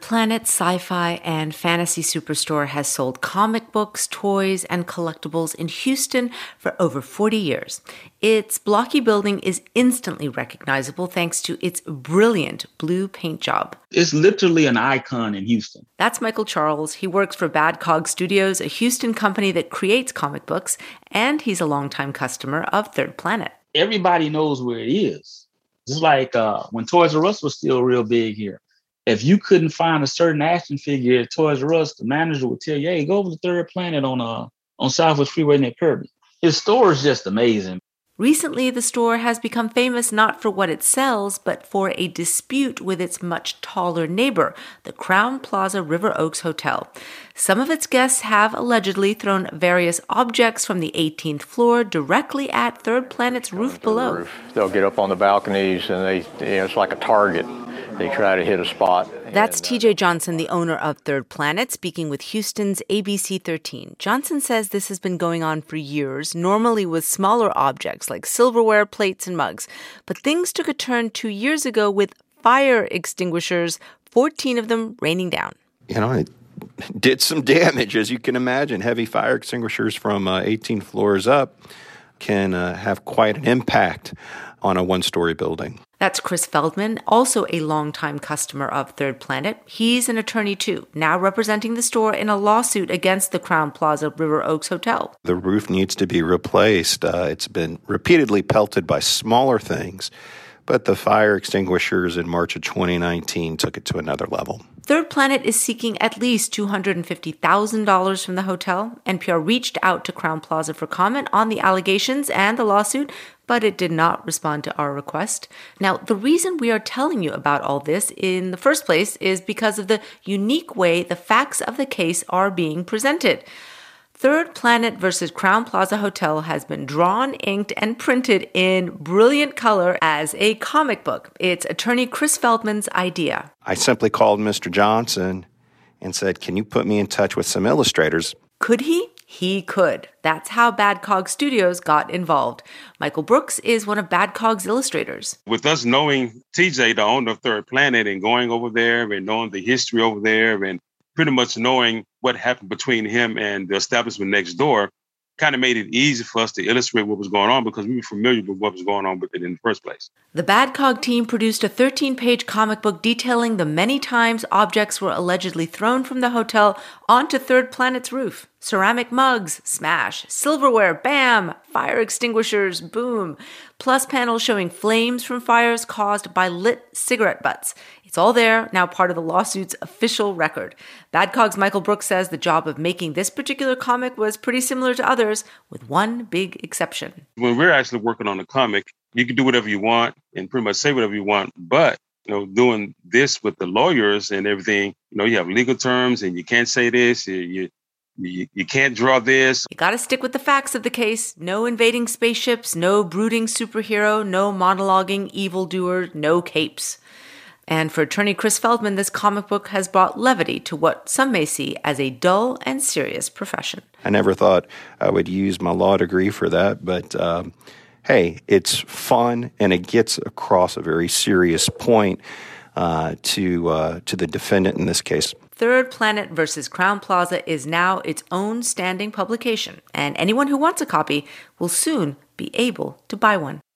Planet sci-fi and fantasy superstore has sold comic books, toys, and collectibles in Houston for over 40 years. Its blocky building is instantly recognizable thanks to its brilliant blue paint job. It's literally an icon in Houston. That's Michael Charles. He works for Bad Cog Studios, a Houston company that creates comic books, and he's a longtime customer of Third Planet. Everybody knows where it is. Just like when Toys R Us was still real big here. If you couldn't find a certain action figure at Toys R Us, the manager would tell you, hey, go over to Third Planet on Southwest Freeway near Kirby. His store is just amazing. Recently, the store has become famous not for what it sells, but for a dispute with its much taller neighbor, the Crowne Plaza River Oaks Hotel. Some of its guests have allegedly thrown various objects from the 18th floor directly at Third Planet's roof below. They'll get up on the balconies and it's like a target. They try to hit a spot. That's TJ Johnson, the owner of Third Planet, speaking with Houston's ABC 13. Johnson says this has been going on for years, normally with smaller objects like silverware, plates, and mugs. But things took a turn 2 years ago with fire extinguishers, 14 of them raining down. It did some damage, as you can imagine. Heavy fire extinguishers from 18 floors up can have quite an impact on a one-story building. That's Chris Feldman, also a longtime customer of Third Planet. He's an attorney too, now representing the store in a lawsuit against the Crowne Plaza River Oaks Hotel. The roof needs to be replaced. It's been repeatedly pelted by smaller things, but the fire extinguishers in March of 2019 took it to another level. Third Planet is seeking at least $250,000 from the hotel. NPR reached out to Crowne Plaza for comment on the allegations and the lawsuit, but it did not respond to our request. Now, the reason we are telling you about all this in the first place is because of the unique way the facts of the case are being presented. Third Planet versus Crowne Plaza Hotel has been drawn, inked, and printed in brilliant color as a comic book. It's attorney Chris Feldman's idea. I simply called Mr. Johnson and said, can you put me in touch with some illustrators? Could he? He could. That's how Bad Cog Studios got involved. Michael Brooks is one of Bad Cog's illustrators. With us knowing TJ, the owner of Third Planet, and going over there and knowing the history over there and pretty much knowing what happened between him and the establishment next door, kind of made it easy for us to illustrate what was going on because we were familiar with what was going on with it in the first place. The Bad Cog team produced a 13-page comic book detailing the many times objects were allegedly thrown from the hotel onto Third Planet's roof. Ceramic mugs, smash. Silverware, bam. Fire extinguishers, boom. Plus panels showing flames from fires caused by lit cigarette butts. It's all there, now part of the lawsuit's official record. Bad Cog's Michael Brooks says the job of making this particular comic was pretty similar to others, with one big exception. When we're actually working on a comic, you can do whatever you want and pretty much say whatever you want. But, doing this with the lawyers and everything, you have legal terms and you can't say this, you can't draw this. You got to stick with the facts of the case. No invading spaceships, no brooding superhero, no monologuing evildoer, no capes. And for attorney Chris Feldman, this comic book has brought levity to what some may see as a dull and serious profession. I never thought I would use my law degree for that, but hey, it's fun and it gets across a very serious point to the defendant in this case. Third Planet versus Crowne Plaza is now its own standing publication, and anyone who wants a copy will soon be able to buy one.